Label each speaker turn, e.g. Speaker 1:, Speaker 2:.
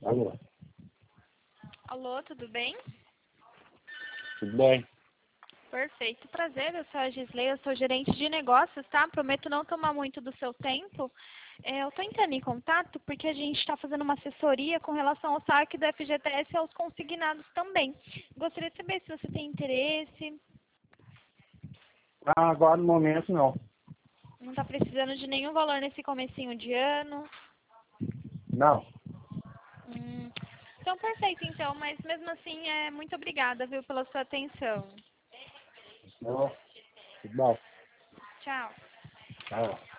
Speaker 1: Alô,
Speaker 2: Alô, tudo bem?
Speaker 1: tudo bem?
Speaker 2: Perfeito, prazer, eu sou a Gisley, eu sou gerente de negócios, tá? Prometo não tomar muito do seu tempo. Eu estou entrando em contato porque a gente está fazendo uma assessoria com relação ao saque do FGTS e aos consignados também. Gostaria de saber se você tem interesse,
Speaker 1: Agora no momento não.
Speaker 2: não está precisando de nenhum valor nesse comecinho de ano.
Speaker 1: Não.
Speaker 2: Então, perfeito, então, mas mesmo assim, muito obrigada, viu, pela sua atenção.
Speaker 1: Não. Tudo bom.
Speaker 2: Tchau.
Speaker 1: Tá.